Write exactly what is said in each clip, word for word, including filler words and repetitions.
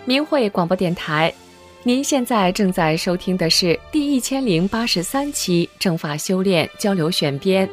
明慧广播电台，您现在正在收听的是第一千零八十三期正法修炼交流选编。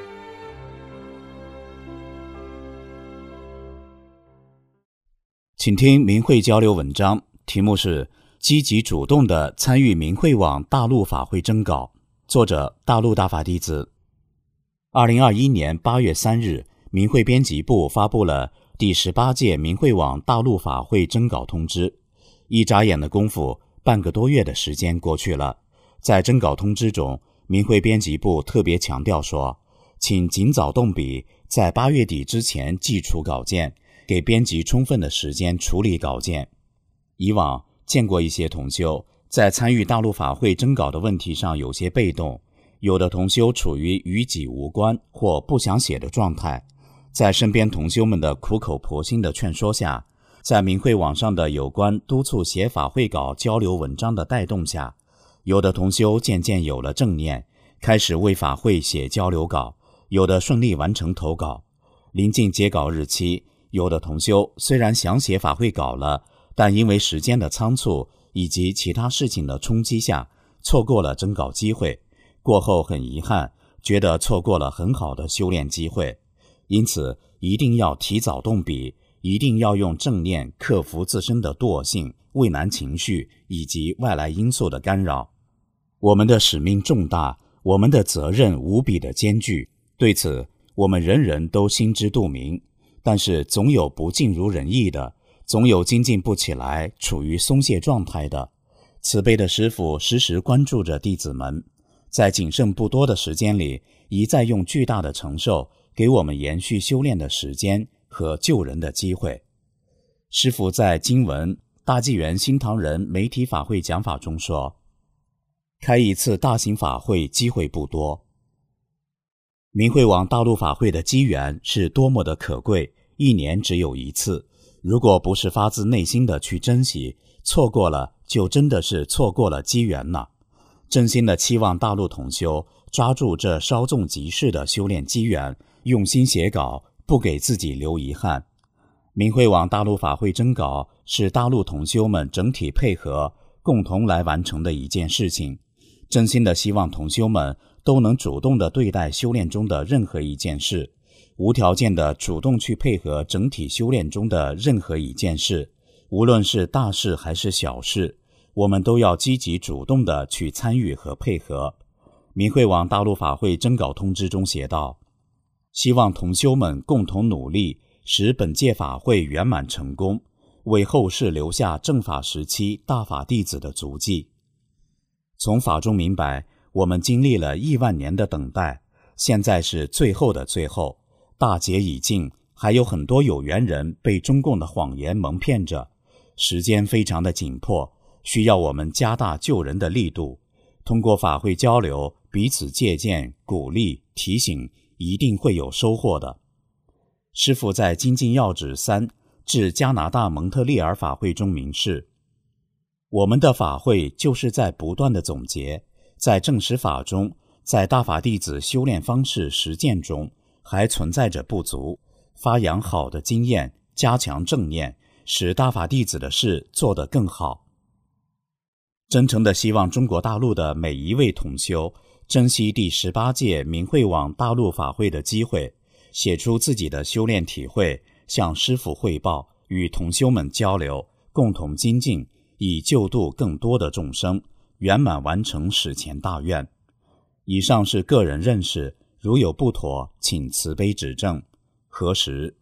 请听明慧交流文章，题目是积极主动地参与明慧网大陆法会征稿，作者大陆大法弟子。二零二一年八月三日，明慧编辑部发布了第十八届明慧网大陆法会征稿通知。一眨眼的功夫，半个多月的时间过去了。在征稿通知中，明慧编辑部特别强调说，请尽早动笔，在八月底之前寄出稿件，给编辑充分的时间处理稿件。以往见过一些同修在参与大陆法会征稿的问题上有些被动，有的同修处于与己无关或不想写的状态。在身边同修们的苦口婆心的劝说下，在明慧网上的有关督促写法会稿交流文章的带动下，有的同修渐渐有了正念，开始为法会写交流稿，有的顺利完成投稿。临近截稿日期，有的同修虽然想写法会稿了，但因为时间的仓促以及其他事情的冲击下，错过了征稿机会。过后很遗憾，觉得错过了很好的修炼机会。因此一定要提早动笔，一定要用正念克服自身的惰性、畏难情绪以及外来因素的干扰。我们的使命重大，我们的责任无比的艰巨，对此我们人人都心知肚明。但是总有不尽如人意的，总有精进不起来，处于松懈状态的。慈悲的师父时时关注着弟子们，在仅剩不多的时间里，一再用巨大的承受给我们延续修炼的时间和救人的机会。师父在经文大纪元新唐人媒体法会讲法中说，开一次大型法会机会不多。明慧网大陆法会的机缘是多么的可贵，一年只有一次，如果不是发自内心的去珍惜，错过了就真的是错过了机缘了。真心的期望大陆同修抓住这稍纵即逝的修炼机缘，用心写稿，不给自己留遗憾。明慧网大陆法会征稿是大陆同修们整体配合共同来完成的一件事情，真心的希望同修们都能主动地对待修炼中的任何一件事，无条件地主动去配合整体修炼中的任何一件事，无论是大事还是小事，我们都要积极主动地去参与和配合。明慧网大陆法会征稿通知中写道，希望同修们共同努力，使本届法会圆满成功，为后世留下正法时期大法弟子的足迹。从法中明白，我们经历了亿万年的等待，现在是最后的最后，大劫已尽，还有很多有缘人被中共的谎言蒙骗着，时间非常的紧迫，需要我们加大救人的力度。通过法会交流，彼此借鉴、鼓励、提醒，一定会有收获的。师父在精进要旨三致加拿大蒙特利尔法会中明示，我们的法会就是在不断的总结，在正实法中，在大法弟子修炼方式实践中还存在着不足，发扬好的经验，加强正念，使大法弟子的事做得更好。真诚地希望中国大陆的每一位同修珍惜第十八届明慧网大陆法会的机会，写出自己的修炼体会，向师父汇报，与同修们交流，共同精进，以救度更多的众生，圆满完成史前大愿。以上是个人认识，如有不妥，请慈悲指正。何时？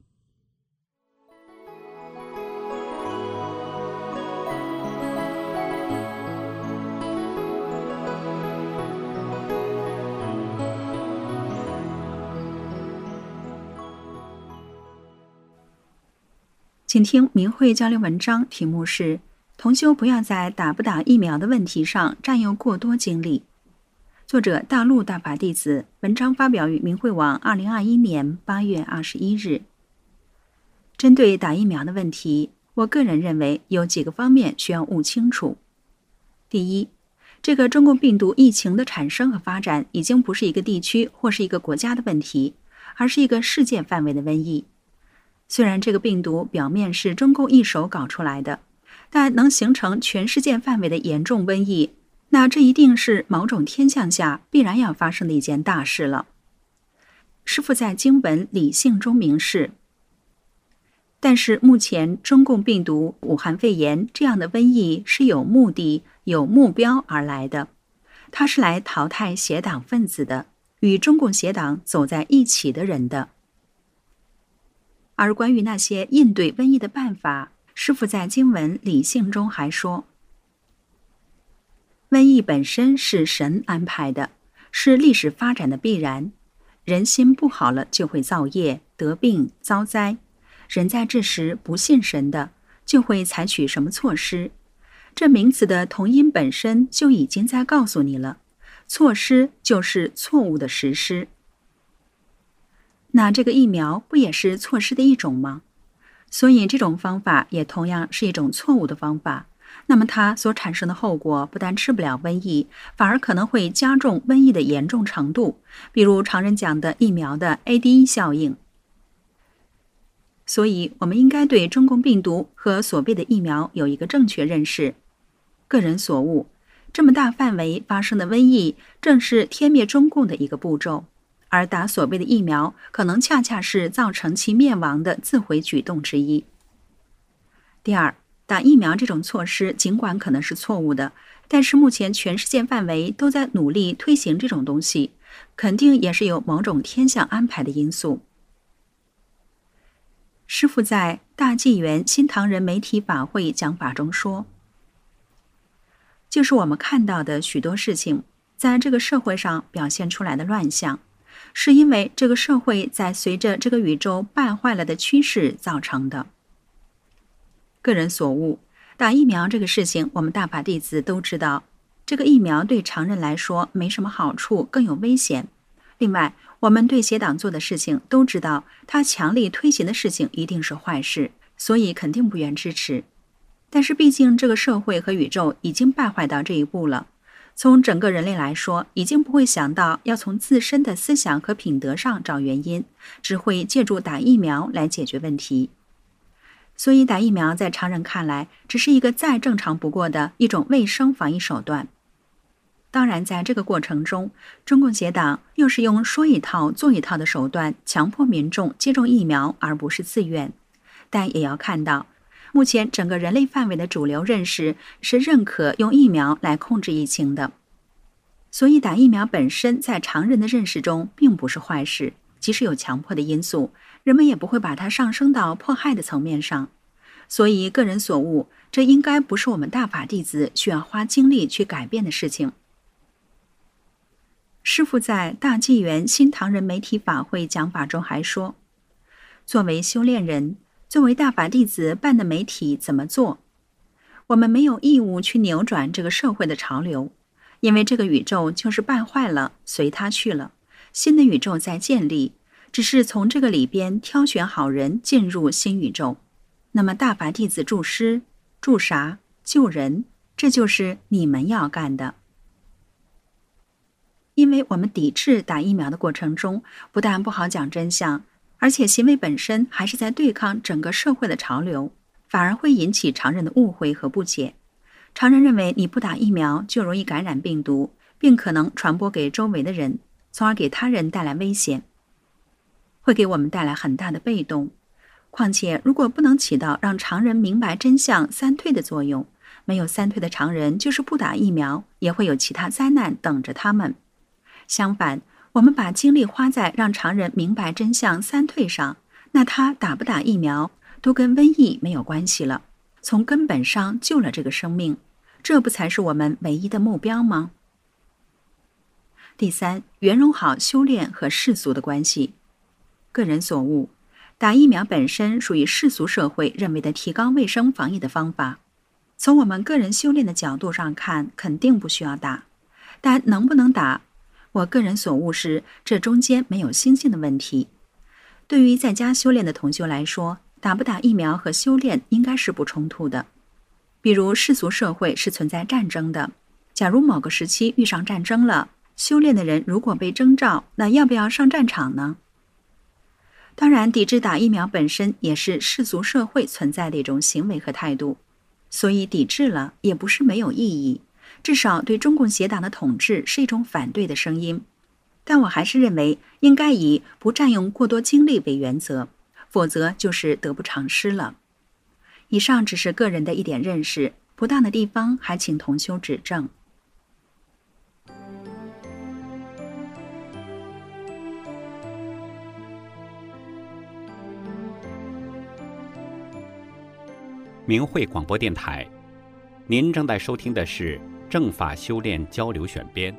请听明慧交流文章，题目是同修不要在打不打疫苗的问题上占用过多精力。作者大陆大法弟子，文章发表于明慧网二零二一年八月二十一日。针对打疫苗的问题，我个人认为有几个方面需要务清楚。第一，这个中共病毒疫情的产生和发展已经不是一个地区或是一个国家的问题，而是一个世界范围的瘟疫。虽然这个病毒表面是中共一手搞出来的， 但能形成全世界范围的严重瘟疫，那这一定是某种天象下必然要发生的一件大事了。师父在经文理性中明示，但是目前中共病毒武汉肺炎这样的瘟疫是有目的、有目标而来的，它是来淘汰邪党分子的，与中共邪党走在一起的人的。而关于那些应对瘟疫的办法，师父在经文理性中还说，瘟疫本身是神安排的，是历史发展的必然。人心不好了就会造业、得病、遭灾。人在这时不信神的，就会采取什么措施？这名词的同音本身就已经在告诉你了，措施就是错误的实施。那这个疫苗不也是措施的一种吗？所以这种方法也同样是一种错误的方法，那么它所产生的后果不但治不了瘟疫，反而可能会加重瘟疫的严重程度，比如常人讲的疫苗的 A D E 效应。所以我们应该对中共病毒和所谓的疫苗有一个正确认识。个人所悟，这么大范围发生的瘟疫正是天灭中共的一个步骤，而打所谓的疫苗可能恰恰是造成其灭亡的自毁举动之一。第二，打疫苗这种措施尽管可能是错误的，但是目前全世界范围都在努力推行这种东西，肯定也是有某种天象安排的因素。师父在大纪元新唐人媒体法会讲法中说，就是我们看到的许多事情在这个社会上表现出来的乱象，是因为这个社会在随着这个宇宙败坏了的趋势造成的。个人所悟，打疫苗这个事情我们大法弟子都知道，这个疫苗对常人来说没什么好处，更有危险。另外，我们对邪党做的事情都知道，他强力推行的事情一定是坏事，所以肯定不愿支持。但是毕竟这个社会和宇宙已经败坏到这一步了，从整个人类来说，已经不会想到要从自身的思想和品德上找原因，只会借助打疫苗来解决问题。所以打疫苗在常人看来只是一个再正常不过的一种卫生防疫手段。当然在这个过程中，中共邪党又是用说一套做一套的手段强迫民众接种疫苗，而不是自愿。但也要看到，目前整个人类范围的主流认识是认可用疫苗来控制疫情的。所以打疫苗本身在常人的认识中并不是坏事，即使有强迫的因素，人们也不会把它上升到迫害的层面上。所以个人所悟，这应该不是我们大法弟子需要花精力去改变的事情。师父在大纪元新唐人媒体法会讲法中还说，作为修炼人，作为大法弟子办的媒体怎么做？我们没有义务去扭转这个社会的潮流，因为这个宇宙就是败坏了，随它去了，新的宇宙在建立，只是从这个里边挑选好人进入新宇宙。那么大法弟子助师、助啥、救人，这就是你们要干的。因为我们抵制打疫苗的过程中，不但不好讲真相，而且行为本身还是在对抗整个社会的潮流，反而会引起常人的误会和不解。常人认为你不打疫苗就容易感染病毒，并可能传播给周围的人，从而给他人带来危险，会给我们带来很大的被动。况且如果不能起到让常人明白真相三退的作用，没有三退的常人就是不打疫苗，也会有其他灾难等着他们。相反，我们把精力花在让常人明白真相三退上，那他打不打疫苗都跟瘟疫没有关系了，从根本上救了这个生命，这不才是我们唯一的目标吗？第三，圆融好修炼和世俗的关系。个人所悟，打疫苗本身属于世俗社会认为的提高卫生防疫的方法，从我们个人修炼的角度上看，肯定不需要打，但能不能打，我个人所悟是，这中间没有心性的问题。对于在家修炼的同修来说，打不打疫苗和修炼应该是不冲突的。比如世俗社会是存在战争的，假如某个时期遇上战争了，修炼的人如果被征召，那要不要上战场呢？当然，抵制打疫苗本身也是世俗社会存在的一种行为和态度。 所以抵制了也不是没有意义，至少对中共邪党的统治是一种反对的声音。但我还是认为应该以不占用过多精力为原则，否则就是得不偿失了。以上只是个人的一点认识，不当的地方还请同修指正。 明慧广播电台，您正在收听的是正法修炼交流选编。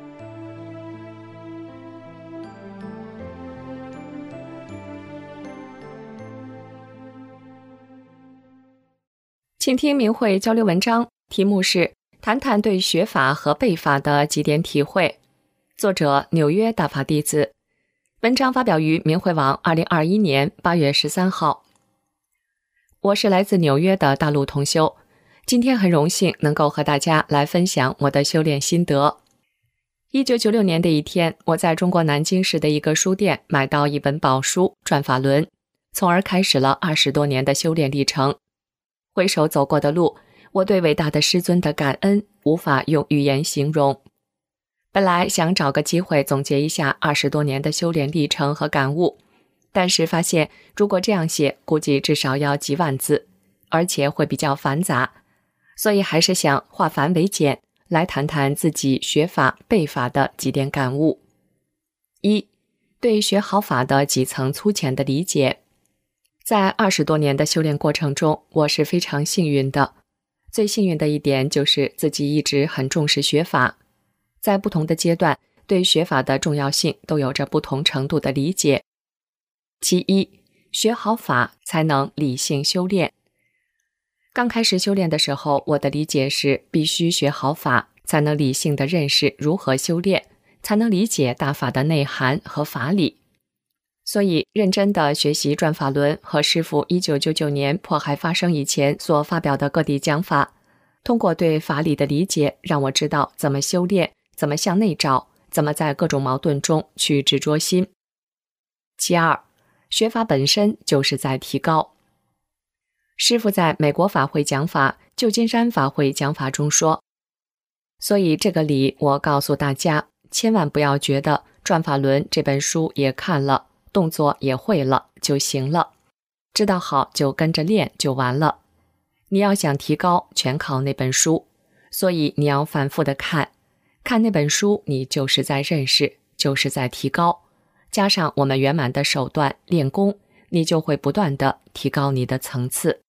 请听明慧交流文章，题目是谈谈对学法和背法的几点体会，作者纽约大法弟子，文章发表于明慧网二零二一年八月十三号。我是来自纽约的大陆同修，今天很荣幸能够和大家来分享我的修炼心得。一九九六年的一天，我在中国南京市的一个书店买到一本宝书《转法轮》，从而开始了二十多年的修炼历程。回首走过的路，我对伟大的师尊的感恩无法用语言形容。本来想找个机会总结一下二十多年的修炼历程和感悟，但是发现如果这样写，估计至少要几万字，而且会比较繁杂，所以还是想化繁为简，来谈谈自己学法背法的几点感悟。一、对学好法的几层粗浅的理解。在二十多年的修炼过程中，我是非常幸运的。最幸运的一点就是自己一直很重视学法，在不同的阶段对学法的重要性都有着不同程度的理解。其一，学好法才能理性修炼。刚开始修炼的时候，我的理解是必须学好法，才能理性地认识如何修炼，才能理解大法的内涵和法理。所以认真地学习转法轮和师父一九九九年迫害发生以前所发表的各地讲法，通过对法理的理解，让我知道怎么修炼，怎么向内找，怎么在各种矛盾中去执着心。其二，学法本身就是在提高。师父在美国法会讲法、旧金山法会讲法中说，所以这个理我告诉大家，千万不要觉得转法轮这本书也看了，动作也会了就行了，知道好就跟着练就完了。你要想提高，全靠那本书，所以你要反复的看，看那本书，你就是在认识，就是在提高。加上我们圆满的手段练功，你就会不断的提高你的层次。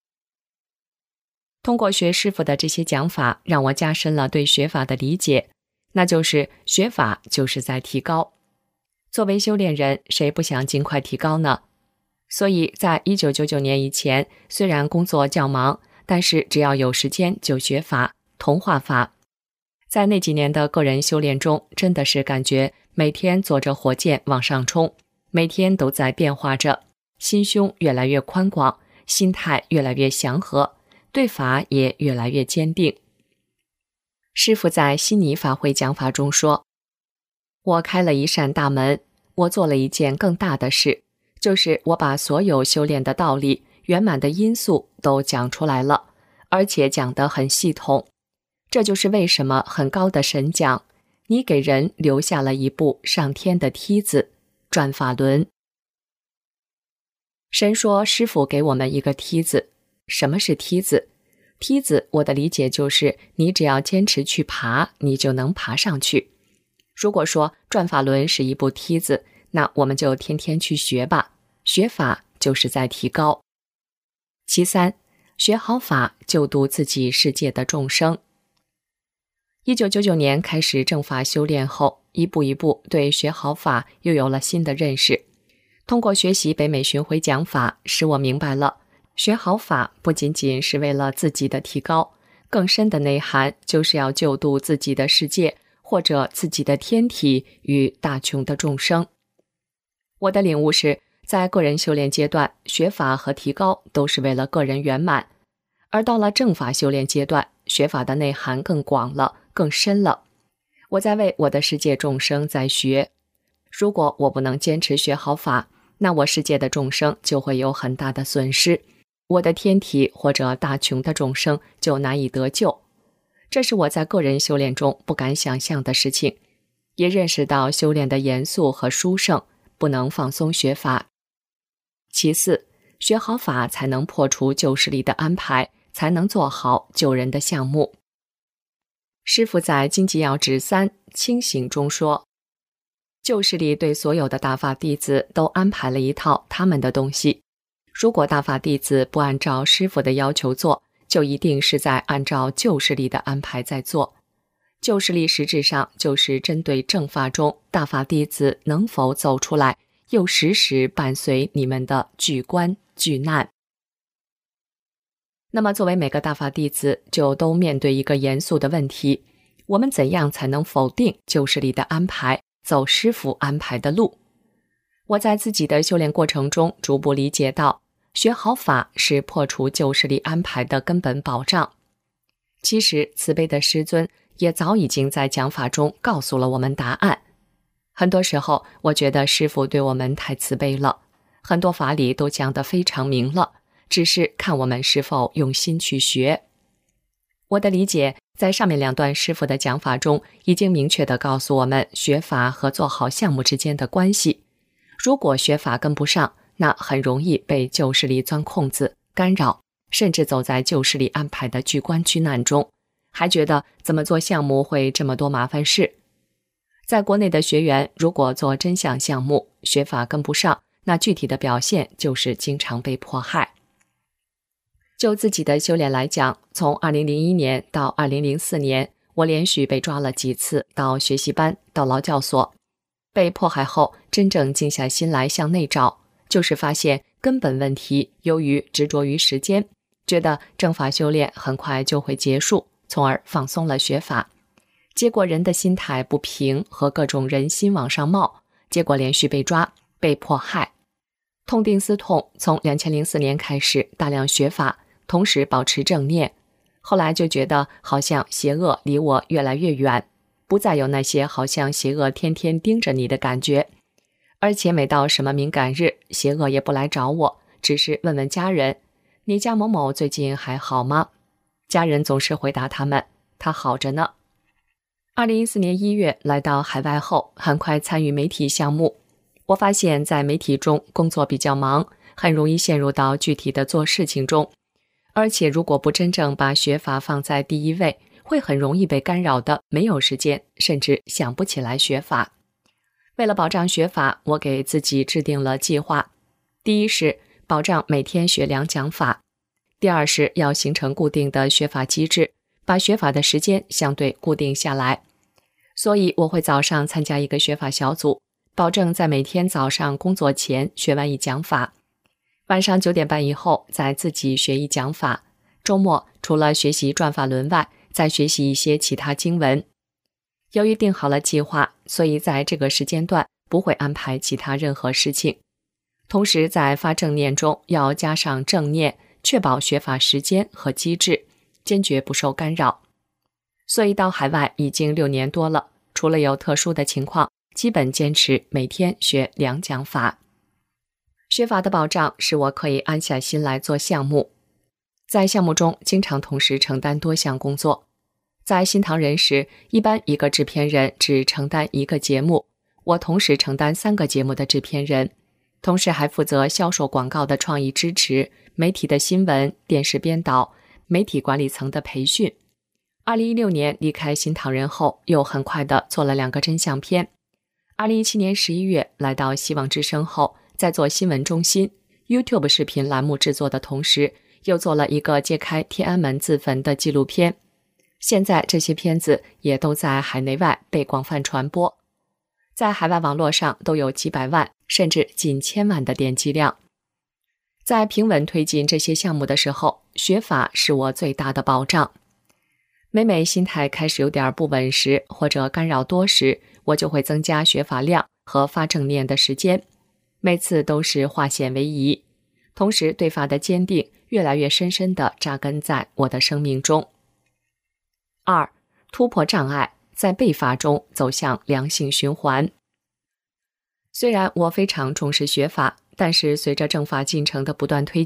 通过学师父的这些讲法，让我加深了对学法的理解，那就是学法就是在提高。作为修炼人，谁不想尽快提高呢？所以在一九九九年以前，虽然工作较忙，但是只要有时间就学法、同化法。在那几年的个人修炼中，真的是感觉每天坐着火箭往上冲，每天都在变化着，心胸越来越宽广，心态越来越祥和，对法也越来越坚定。师父在悉尼法会讲法中说，我开了一扇大门，我做了一件更大的事，就是我把所有修炼的道理、圆满的因素都讲出来了，而且讲得很系统。这就是为什么很高的神讲，你给人留下了一部上天的梯子，转法轮。神说师父给我们一个梯子。什么是梯子？梯子我的理解就是你只要坚持去爬，你就能爬上去。如果说转法轮是一部梯子，那我们就天天去学吧，学法就是在提高。其三，学好法救度自己世界的众生。一九九九年开始正法修炼后，一步一步对学好法又有了新的认识。通过学习北美巡回讲法，使我明白了学好法不仅仅是为了自己的提高，更深的内涵就是要救度自己的世界或者自己的天体与大穷的众生。我的领悟是，在个人修炼阶段，学法和提高都是为了个人圆满，而到了正法修炼阶段，学法的内涵更广了，更深了。我在为我的世界众生在学，如果我不能坚持学好法，那我世界的众生就会有很大的损失。 我的天体或者大穷的众生就难以得救。这是我在个人修炼中不敢想象的事情，也认识到修炼的严肃和殊胜，不能放松学法。其次，学好法才能破除旧势力的安排，才能做好救人的项目。师父在《经济要旨三清醒》中说，旧势力对所有的大法弟子都安排了一套他们的东西，如果大法弟子不按照师父的要求做，就一定是在按照旧势力的安排在做。旧势力实质上就是针对正法中大法弟子能否走出来，又时时伴随你们的巨关巨难。那么作为每个大法弟子，就都面对一个严肃的问题，我们怎样才能否定旧势力的安排，走师父安排的路？我在自己的修炼过程中逐步理解到，学好法是破除旧势力安排的根本保障。其实慈悲的师尊也早已经在讲法中告诉了我们答案。很多时候我觉得师父对我们太慈悲了，很多法理都讲得非常明了，只是看我们是否用心去学。我的理解，在上面两段师父的讲法中已经明确地告诉我们学法和做好项目之间的关系。如果学法跟不上，那很容易被旧势力钻空子干扰，甚至走在旧势力安排的巨关巨难中，还觉得怎么做项目会这么多麻烦事。在国内的学员如果做真相项目，学法跟不上，那具体的表现就是经常被迫害。就自己的修炼来讲，从二零零一年到二零零四年，我连续被抓了几次到学习班，到劳教所。被迫害后，真正静下心来向内找，就是发现根本问题由于执着于时间，觉得正法修炼很快就会结束，从而放松了学法。结果人的心态不平和各种人心往上冒，结果连续被抓，被迫害。痛定思痛，从二零零四年开始大量学法，同时保持正念。后来就觉得好像邪恶离我越来越远，不再有那些好像邪恶天天盯着你的感觉。而且每到什么敏感日，邪恶也不来找我，只是问问家人，你家某某最近还好吗？家人总是回答他们，他好着呢。二零一四年一月来到海外后，很快参与媒体项目。我发现在媒体中工作比较忙，很容易陷入到具体的做事情中，而且如果不真正把学法放在第一位，会很容易被干扰的没有时间，甚至想不起来学法。为了保障学法，我给自己制定了计划。第一是保障每天学两讲法，第二是要形成固定的学法机制，把学法的时间相对固定下来。所以我会早上参加一个学法小组，保证在每天早上工作前学完一讲法，晚上九点半以后再自己学一讲法，周末除了学习转法轮外，再学习一些其他经文。由于定好了计划，所以在这个时间段不会安排其他任何事情。同时在发正念中要加上正念，确保学法时间和机制，坚决不受干扰。所以到海外已经六年多了，除了有特殊的情况，基本坚持每天学两讲法。学法的保障使我可以安下心来做项目。在项目中经常同时承担多项工作。在新唐人时，一般一个制片人只承担一个节目，我同时承担三个节目的制片人，同时还负责销售广告的创意支持、媒体的新闻、电视编导、媒体管理层的培训。二零一六年离开新唐人后，又很快地做了两个真相片。二零一七年十一月来到希望之声后，在做新闻中心 YouTube 视频栏目制作的同时，又做了一个揭开天安门自焚的纪录片。现在这些片子也都在海内外被广泛传播，在海外网络上都有几百万甚至近千万的点击量。在平稳推进这些项目的时候，学法是我最大的保障。每每心态开始有点不稳时，或者干扰多时，我就会增加学法量和发正念的时间，每次都是化险为夷，同时对法的坚定越来越深深地扎根在我的生命中。二、突破障碍，在背法中走向良性循环。虽然我非常重视学法，但是随着正法进程的不断推进，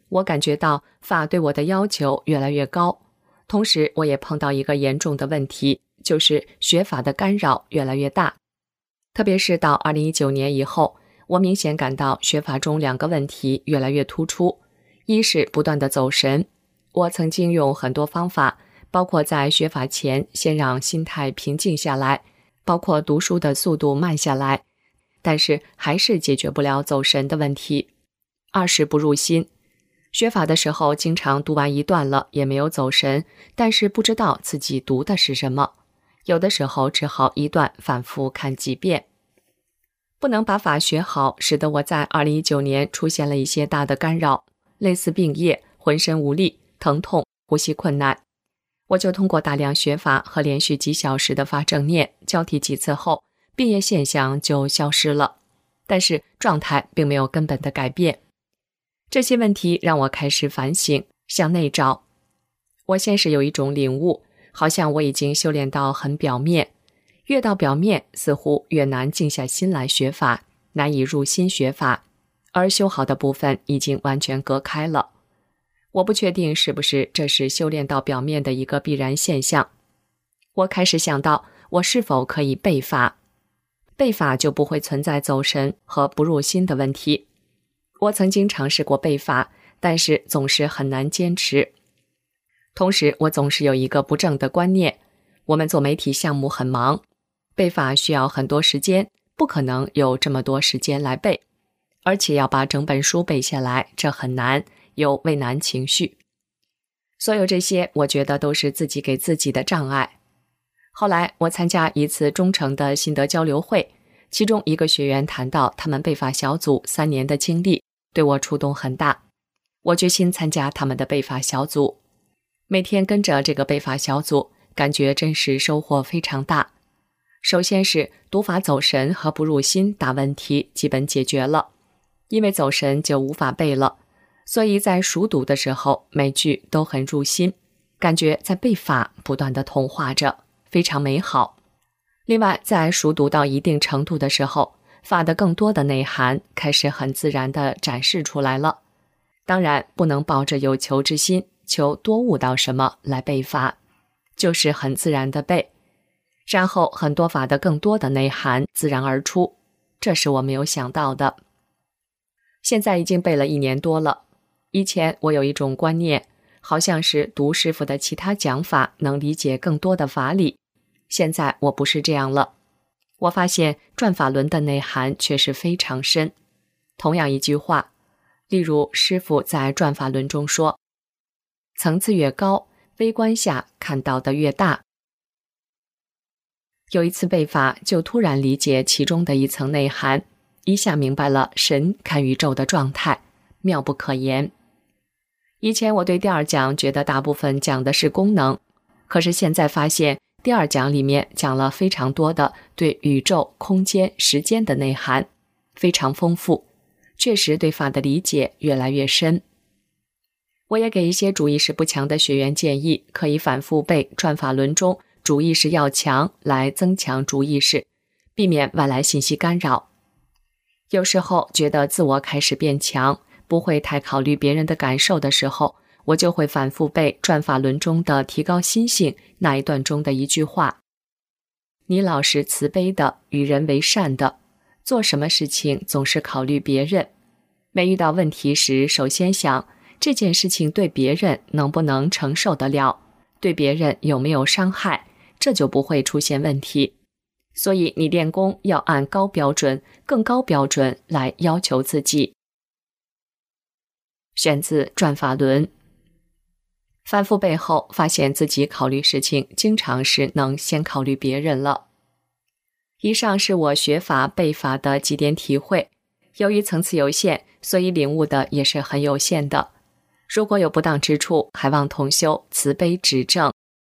我感觉到法对我的要求越来越高，同时我也碰到一个严重的问题，就是学法的干扰越来越大。特别是到二零一九年以后，我明显感到学法中两个问题越来越突出。一是不断的走神，我曾经用很多方法，包括在学法前先让心态平静下来，包括读书的速度慢下来，但是还是解决不了走神的问题。二是不入心，学法的时候经常读完一段了也没有走神，但是不知道自己读的是什么，有的时候只好一段反复看几遍。不能把法学好，使得我在二零一九年出现了一些大的干扰，类似病业、浑身无力、疼痛、呼吸困难。我就通过大量学法和连续几小时的发正念，交替几次后，病业现象就消失了，但是状态并没有根本的改变。这些问题让我开始反省，向内找。我先是有一种领悟，好像我已经修炼到很表面，越到表面似乎越难静下心来学法，难以入心学法，而修好的部分已经完全隔开了。我不确定是不是这是修炼到表面的一个必然现象。我开始想到，我是否可以背法，背法就不会存在走神和不入心的问题。我曾经尝试过背法，但是总是很难坚持。同时我总是有一个不正的观念，我们做媒体项目很忙，背法需要很多时间，不可能有这么多时间来背，而且要把整本书背下来，这很难，有畏难情绪。所有这些我觉得都是自己给自己的障碍。后来我参加一次忠诚的心得交流会，其中一个学员谈到他们背法小组三年的经历，对我触动很大。我决心参加他们的背法小组，每天跟着这个背法小组，感觉真是收获非常大。首先是读法走神和不入心大问题基本解决了，因为走神就无法背了，所以在熟读的时候每句都很入心，感觉在背法不断地同化着，非常美好。另外在熟读到一定程度的时候，法的更多的内涵开始很自然地展示出来了。当然不能抱着有求之心，求多悟到什么来背法，就是很自然地背，然后很多法的更多的内涵自然而出，这是我没有想到的。现在已经背了一年多了，以前我有一种观念，好像是读师父的其他讲法能理解更多的法理，现在我不是这样了。我发现转法轮的内涵却是非常深。同样一句话，例如师父在转法轮中说，层次越高，微观下看到的越大。有一次背法，就突然理解其中的一层内涵，一下明白了神看宇宙的状态，妙不可言。以前我对第二讲觉得大部分讲的是功能，可是现在发现第二讲里面讲了非常多的对宇宙、空间、时间的内涵，非常丰富，确实对法的理解越来越深。我也给一些主意识不强的学员建议，可以反复背转法轮中主意识要强，来增强主意识，避免外来信息干扰。有时候觉得自我开始变强，不会太考虑别人的感受的时候，我就会反复背转法轮中的提高心性那一段中的一句话，你老是慈悲的，与人为善的，做什么事情总是考虑别人，每遇到问题时首先想这件事情对别人能不能承受得了，对别人有没有伤害，这就不会出现问题。所以你练功要按高标准、更高标准来要求自己。选自转法轮。反复背后发现自己考虑事情经常是能先考虑别人了。以上是我学法背法的几点体会，由于层次有限，所以领悟的也是很有限的。如果有不当之处，还望同修慈悲指正。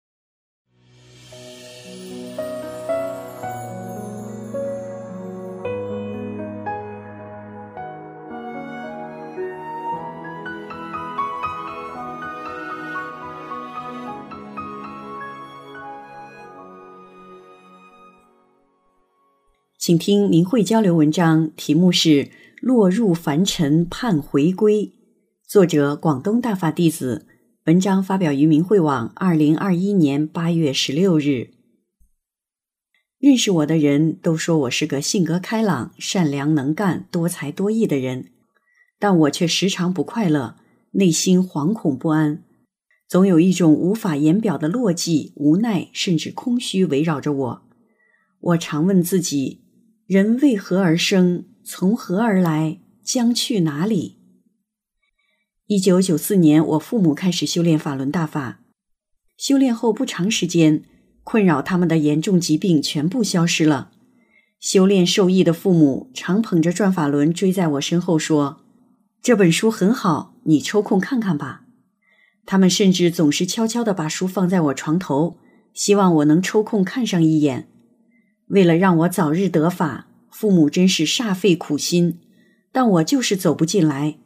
请听明慧交流文章，题目是落入凡尘盼回归， 作者广东大法弟子，文章发表于明慧网二零二一年八月十六日。认识我的人都说我是个性格开朗、善良能干、多才多艺的人，但我却时常不快乐，内心惶恐不安，总有一种无法言表的落寂、无奈甚至空虚围绕着我。我常问自己，人为何而生？从何而来？将去哪里？一九九四年，我父母开始修炼法轮大法。修炼后不长时间，困扰他们的严重疾病全部消失了。修炼受益的父母常捧着转法轮追在我身后说：“这本书很好，你抽空看看吧。”他们甚至总是悄悄地把书放在我床头，希望我能抽空看上一眼。为了让我早日得法，父母真是煞费苦心，但我就是走不进来。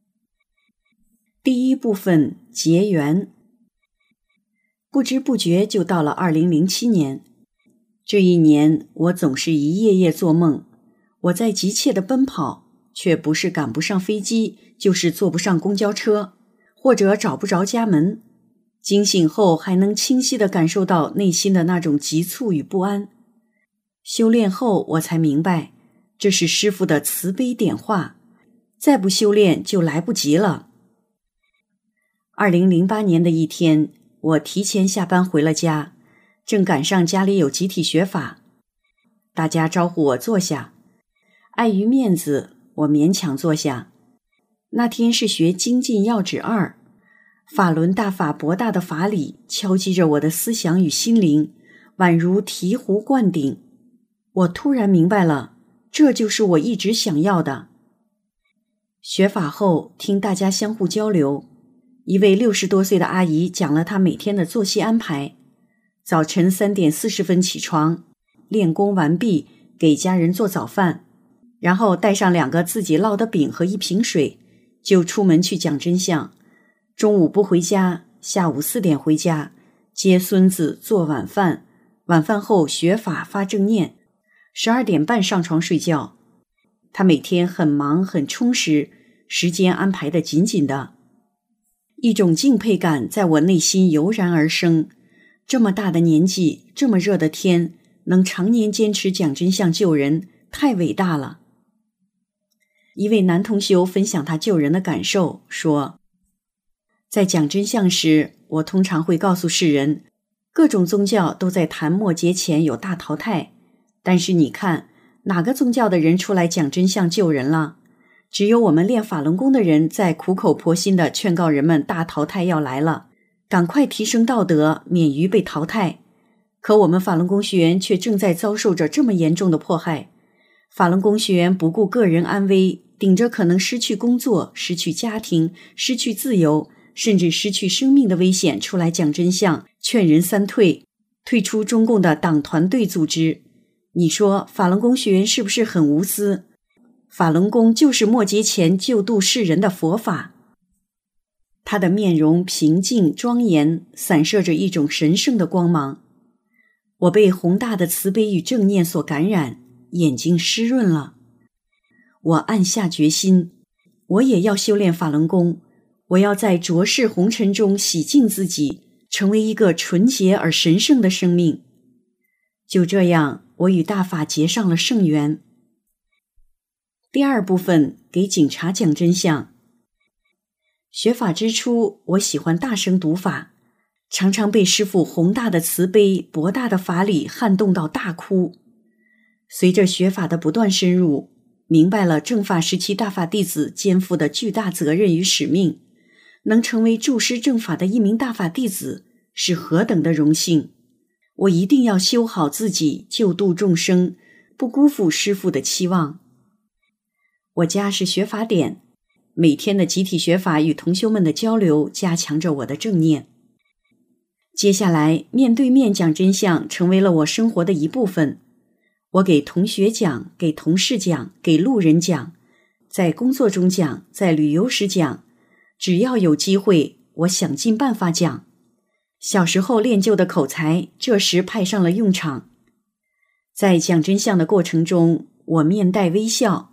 第一部分，结缘。不知不觉就到了二零零七年。这一年，我总是一夜夜做梦，我在急切地奔跑，却不是赶不上飞机，就是坐不上公交车，或者找不着家门。惊醒后还能清晰地感受到内心的那种急促与不安。修炼后我才明白，这是师父的慈悲点化，再不修炼就来不及了。二零零八年的一天，我提前下班回了家，正赶上家里有集体学法，大家招呼我坐下，碍于面子，我勉强坐下。那天是学精进要旨二，法轮大法博大的法理敲击着我的思想与心灵，宛如醍醐灌顶。我突然明白了，这就是我一直想要的。学法后，听大家相互交流，一位六十多岁的阿姨讲了她每天的作息安排：早晨三点四十分起床，练功完毕，给家人做早饭，然后带上两个自己烙的饼和一瓶水，就出门去讲真相。中午不回家，下午四点回家，接孙子做晚饭，晚饭后学法发正念，十二点半上床睡觉。他每天很忙很充实，时间安排得紧紧的。一种敬佩感在我内心油然而生，这么大的年纪，这么热的天，能常年坚持讲真相救人，太伟大了。一位男同修分享他救人的感受，说：在讲真相时，我通常会告诉世人，各种宗教都在谈末节前有大淘汰，但是你看，哪个宗教的人出来讲真相救人了？只有我们练法轮功的人在苦口婆心地劝告人们，大淘汰要来了，赶快提升道德，免于被淘汰。可我们法轮功学员却正在遭受着这么严重的迫害。法轮功学员不顾个人安危，顶着可能失去工作、失去家庭、失去自由，甚至失去生命的危险出来讲真相，劝人三退，退出中共的党团队组织。你说法轮功学员是不是很无私？法轮功就是末节前救度世人的佛法。他的面容平静庄严，散射着一种神圣的光芒。我被宏大的慈悲与正念所感染，眼睛湿润了。我暗下决心，我也要修炼法轮功，我要在浊世红尘中洗净自己，成为一个纯洁而神圣的生命。就这样，我与大法结上了圣缘。第二部分，给警察讲真相。学法之初，我喜欢大声读法，常常被师父宏大的慈悲、博大的法理撼动到大哭。随着学法的不断深入，明白了正法时期大法弟子肩负的巨大责任与使命，能成为助师正法的一名大法弟子是何等的荣幸。我一定要修好自己，救度众生，不辜负师父的期望。我家是学法点，每天的集体学法与同修们的交流加强着我的正念。接下来，面对面讲真相成为了我生活的一部分。我给同学讲，给同事讲，给路人讲，在工作中讲，在旅游时讲，只要有机会，我想尽办法讲。小时候练就的口才，这时派上了用场。在讲真相的过程中，我面带微笑，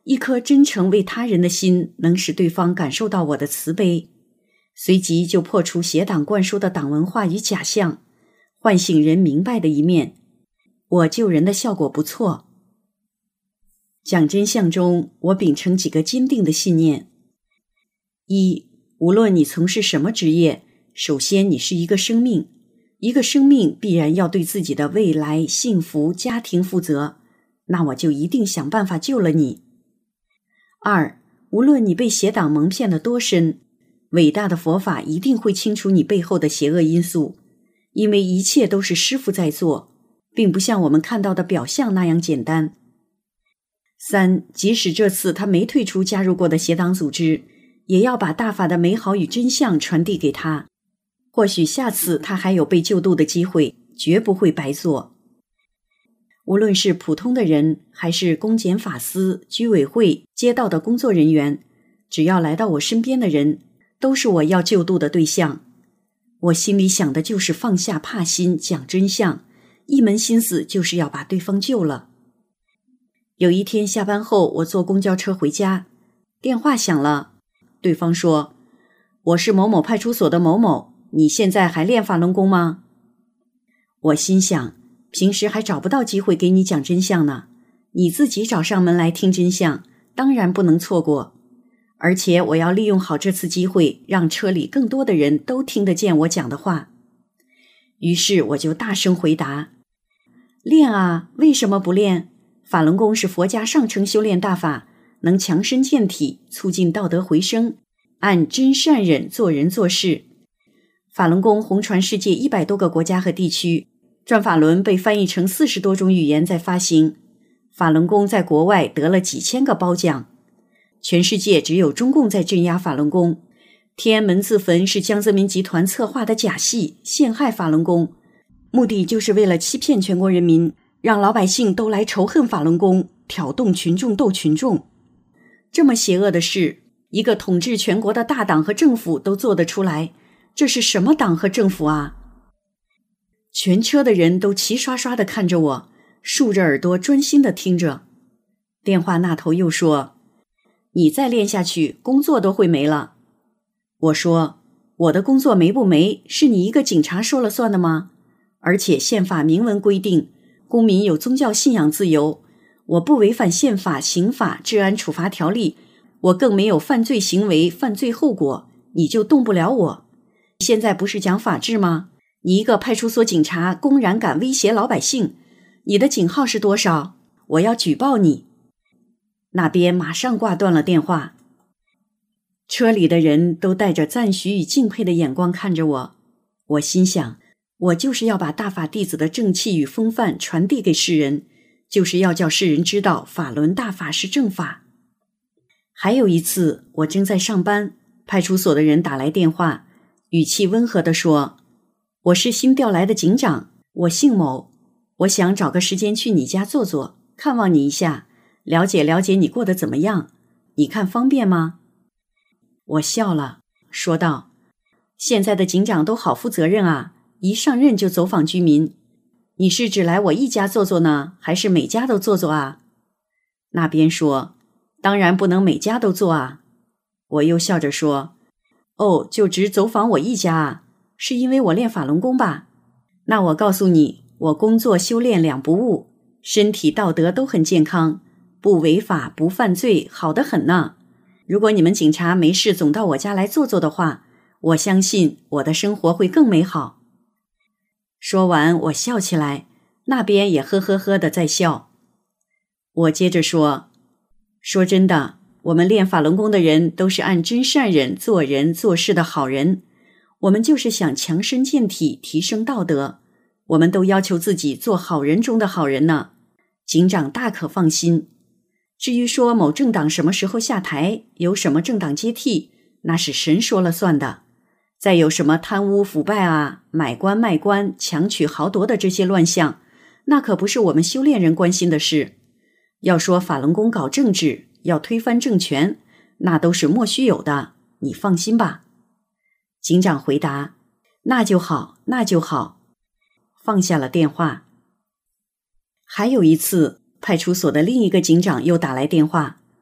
一颗真诚为他人的心能使对方感受到我的慈悲，随即就破除邪党灌输的党文化与假象，唤醒人明白的一面。我救人的效果不错。讲真相中，我秉承几个坚定的信念：一，无论你从事什么职业，首先你是一个生命，一个生命必然要对自己的未来、幸福、家庭负责，那我就一定想办法救了你。二，无论你被邪党蒙骗得多深，伟大的佛法一定会清除你背后的邪恶因素，因为一切都是师父在做，并不像我们看到的表象那样简单。三，即使这次他没退出加入过的邪党组织，也要把大法的美好与真相传递给他，或许下次他还有被救度的机会，绝不会白做。无论是普通的人，还是公检法司、居委会、街道的工作人员，只要来到我身边的人，都是我要救度的对象。我心里想的就是放下怕心，讲真相，一门心思就是要把对方救了。有一天下班后，我坐公交车回家，电话响了，对方说：“我是某某派出所的某某，你现在还练法轮功吗？”我心想，平时还找不到机会给你讲真相呢，你自己找上门来听真相，当然不能错过。而且我要利用好这次机会，让车里更多的人都听得见我讲的话。于是我就大声回答：“练啊，为什么不练？法轮功是佛家上乘修炼大法，能强身健体，促进道德回升，按真善忍做人做事。法轮功红传世界一百多个国家和地区，转法轮被翻译成四十多种语言在发行，法轮功在国外得了几千个褒奖。全世界只有中共在镇压法轮功，天安门自焚是江泽民集团策划的假戏，陷害法轮功，目的就是为了欺骗全国人民，让老百姓都来仇恨法轮功，挑动群众斗群众。这么邪恶的事，一个统治全国的大党和政府都做得出来，这是什么党和政府啊？”全车的人都齐刷刷地看着我，竖着耳朵专心地听着。电话那头又说：“你再练下去，工作都会没了。”我说：“我的工作没不没，是你一个警察说了算的吗？而且宪法明文规定，公民有宗教信仰自由，我不违反宪法、刑法、治安处罚条例，我更没有犯罪行为、犯罪后果，你就动不了我。现在不是讲法治吗？你一个派出所警察公然敢威胁老百姓，你的警号是多少？我要举报你。”那边马上挂断了电话。车里的人都带着赞许与敬佩的眼光看着我，我心想，我就是要把大法弟子的正气与风范传递给世人，就是要叫世人知道法轮大法是正法。还有一次，我正在上班，派出所的人打来电话，语气温和地说：“我是新调来的警长，我姓某，我想找个时间去你家坐坐，看望你一下，了解了解你过得怎么样，你看方便吗？”我笑了，说道：“现在的警长都好负责任啊，一上任就走访居民。你是只来我一家坐坐呢，还是每家都坐坐啊？”那边说：“当然不能每家都坐啊。”我又笑着说：“哦，就只走访我一家啊，是因为我练法轮功吧？那我告诉你，我工作修炼两不误，身体道德都很健康，不违法不犯罪，好得很呢。如果你们警察没事总到我家来坐坐的话，我相信我的生活会更美好。”说完我笑起来，那边也呵呵呵的在笑。我接着说：“说真的，我们练法轮功的人都是按真善忍做人做事的好人，我们就是想强身健体，提升道德，我们都要求自己做好人中的好人呢。警长大可放心。至于说某政党什么时候下台，由什么政党接替，那是神说了算的。再有什么贪污腐败啊，买官卖官，强取豪夺的这些乱象，那可不是我们修炼人关心的事。要说法轮功搞政治，要推翻政权，那都是莫须有的，你放心吧。”警长回答：“那就好，那就好。”放下了电话。还有一次，派出所的另一个警长又打来电话，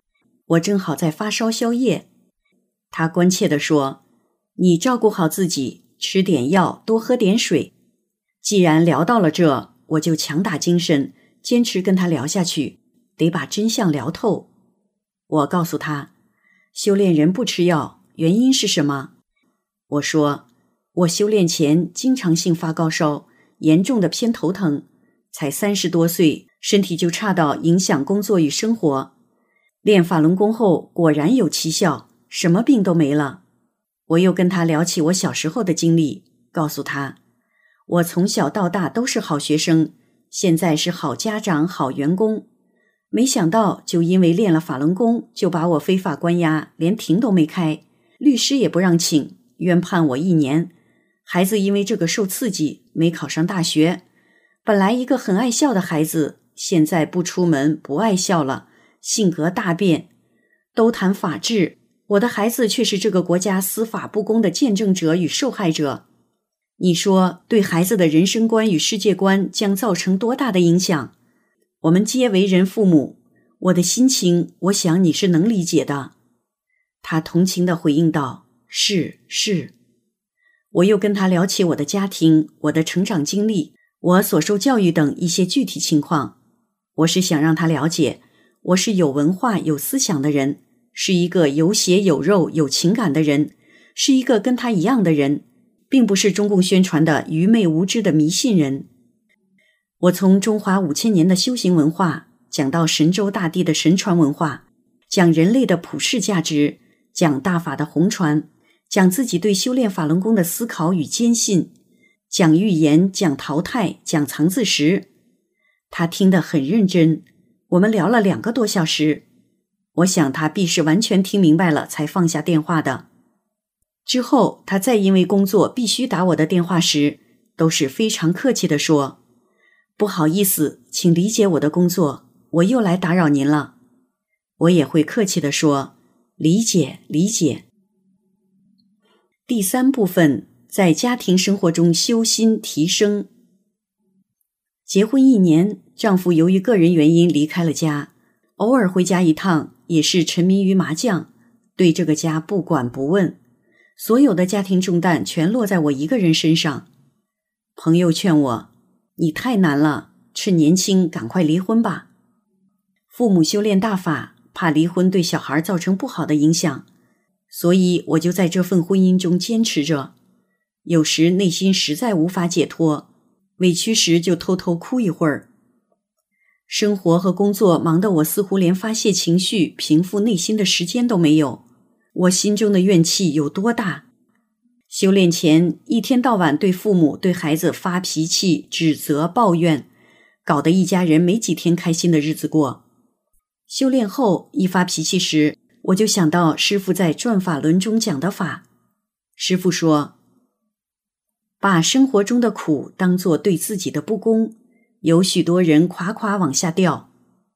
我正好在发烧宵夜。他关切地说，你照顾好自己，吃点药，多喝点水。既然聊到了这，我就强打精神，坚持跟他聊下去，得把真相聊透。我告诉他，修炼人不吃药，原因是什么？我说，我修炼前经常性发高烧，严重的偏头疼，才三十多岁，身体就差到影响工作与生活。练法轮功后果然有奇效，什么病都没了。我又跟他聊起我小时候的经历，告诉他，我从小到大都是好学生，现在是好家长、好员工。没想到就因为练了法轮功，就把我非法关押，连庭都没开，律师也不让请，冤判我一年。孩子因为这个受刺激，没考上大学。本来一个很爱笑的孩子，现在不出门，不爱笑了，性格大变。都谈法治，我的孩子却是这个国家司法不公的见证者与受害者。你说对孩子的人生观与世界观将造成多大的影响？我们皆为人父母，我的心情我想你是能理解的。他同情地回应道，是是。我又跟他聊起我的家庭，我的成长经历，我所受教育等一些具体情况。我是想让他了解，我是有文化有思想的人，是一个有血有肉有情感的人，是一个跟他一样的人，并不是中共宣传的愚昧无知的迷信人。我从中华五千年的修行文化讲到神州大地的神传文化，讲人类的普世价值，讲大法的红传，讲自己对修炼法轮功的思考与坚信，讲预言，讲淘汰，讲藏字石。他听得很认真，我们聊了两个多小时。我想他必是完全听明白了才放下电话的。之后他再因为工作必须打我的电话时，都是非常客气地说，不好意思，请理解我的工作，我又来打扰您了。我也会客气地说，理解理解。第三部分，在家庭生活中修心提升。结婚一年，丈夫由于个人原因离开了家，偶尔回家一趟，也是沉迷于麻将，对这个家不管不问，所有的家庭重担全落在我一个人身上。朋友劝我，你太难了，趁年轻赶快离婚吧。父母修炼大法，怕离婚对小孩造成不好的影响，所以我就在这份婚姻中坚持着。有时内心实在无法解脱，委屈时就偷偷哭一会儿。生活和工作忙得我似乎连发泄情绪、平复内心的时间都没有。我心中的怨气有多大？修炼前一天到晚对父母、对孩子发脾气、指责、抱怨，搞得一家人没几天开心的日子过。修炼后一发脾气时，我就想到师父在《转法轮》中讲的法。师父说，把生活中的苦当作对自己的不公，有许多人垮垮往下掉。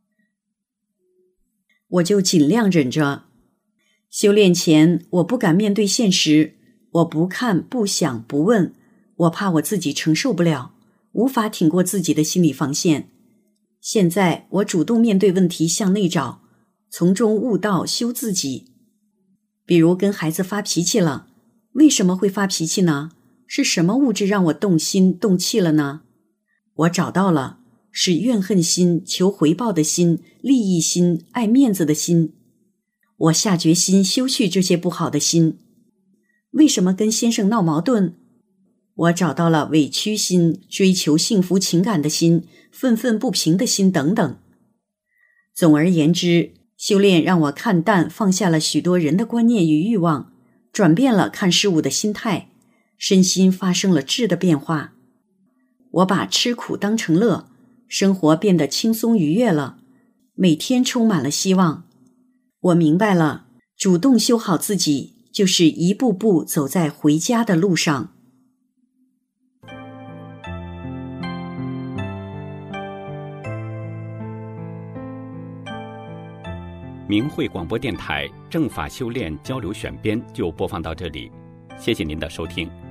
我就尽量忍着。修炼前我不敢面对现实，我不看不想不问，我怕我自己承受不了，无法挺过自己的心理防线。现在我主动面对问题，向内找，从中悟道修自己。比如跟孩子发脾气了，为什么会发脾气呢？是什么物质让我动心动气了呢？我找到了，是怨恨心、求回报的心、利益心、爱面子的心。我下决心修去这些不好的心。为什么跟先生闹矛盾？我找到了委屈心、追求幸福情感的心、愤愤不平的心等等。总而言之，修炼让我看淡放下了许多人的观念与欲望，转变了看事物的心态，身心发生了质的变化。我把吃苦当成乐，生活变得轻松愉悦了，每天充满了希望。我明白了，主动修好自己，就是一步步走在回家的路上。 明慧广播电台正法修炼交流选编就播放到这里，谢谢您的收听。